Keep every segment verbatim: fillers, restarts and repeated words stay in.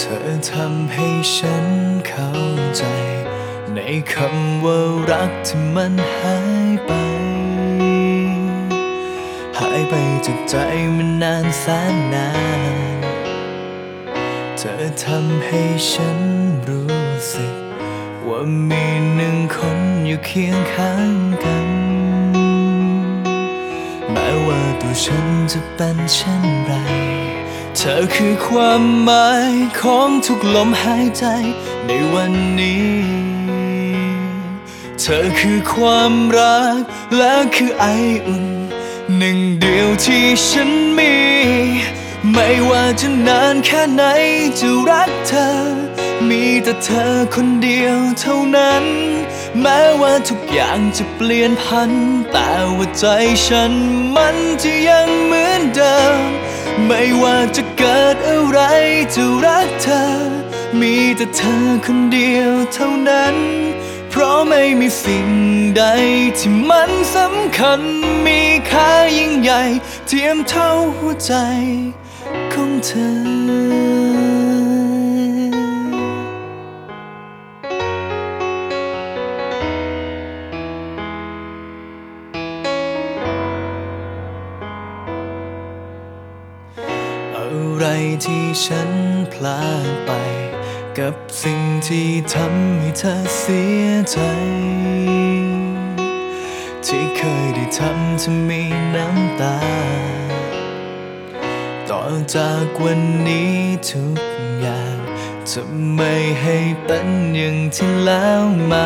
เธอทำให้ฉันเข้าใจในคำว่ารักที่มันหายไปหายไปจากใจมันนานแสนนานเธอทำให้ฉันรู้สึกว่ามีหนึ่งคนอยู่เคียงข้างกันแม้ว่าตัวฉันจะเป็นเช่นไรเธอคือความหมายของทุกลมหายใจในวันนี้เธอคือความรักและคือไออุ่นหนึ่งเดียวที่ฉันมีไม่ว่าจะนานแค่ไหนจะรักเธอมีแต่เธอคนเดียวเท่านั้นแม้ว่าทุกอย่างจะเปลี่ยนพันแต่ว่าใจฉันมันจะยังเหมือนเดิมไม่ว่าจะเกิดอะไรจะรักเธอมีแต่เธอคนเดียวเท่านั้นเพราะไม่มีสิ่งใดที่มันสำคัญมีค่ายิ่งใหญ่เทียมเท่าหัวใจของเธออะไรที่ฉันพลาดไปกับสิ่งที่ทำให้เธอเสียใจที่เคยได้ทำเธอมีน้ำตาต่อจากวันนี้ทุกอย่างจะไม่ให้เป็นอย่างที่แล้วมา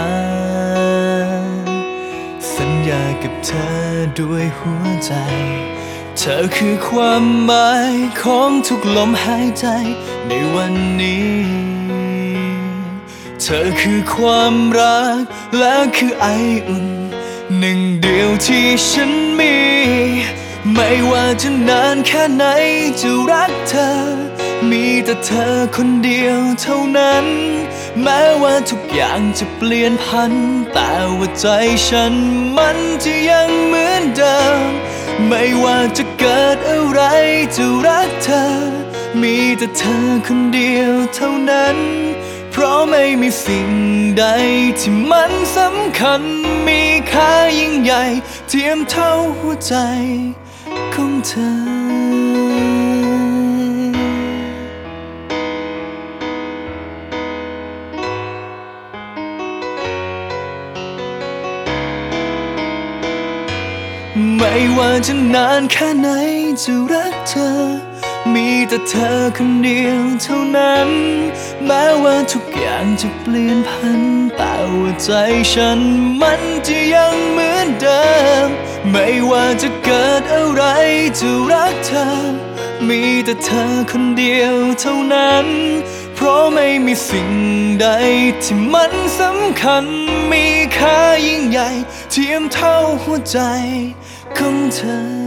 สัญญากับเธอด้วยหัวใจเธอคือความหมายของทุกลมหายใจในวันนี้เธอคือความรักและคือไออุ่นหนึ่งเดียวที่ฉันมีไม่ว่าจะนานแค่ไหนจะรักเธอมีแต่เธอคนเดียวเท่านั้นแม้ว่าทุกอย่างจะเปลี่ยนพันแต่ว่าใจฉันมันจะยังเหมือนเดิมไม่ว่าจะเกิดอะไรจะรักเธอมีแต่เธอคนเดียวเท่านั้นเพราะไม่มีสิ่งใดที่มันสำคัญมีค่ายิ่งใหญ่เทียมเท่าหัวใจของเธอไม่ว่าจะนานแค่ไหนจะรักเธอมีแต่เธอคนเดียวเท่านั้นแม้ว่าทุกอย่างจะเปลี่ยนพันแต่ว่าใจฉันมันจะยังเหมือนเดิมไม่ว่าจะเกิดอะไรจะรักเธอมีแต่เธอคนเดียวเท่านั้นเพราะไม่มีสิ่งใดที่มันสำคัญมีค่ายิ่งใหญ่เทียมเท่าหัวใจของเธอ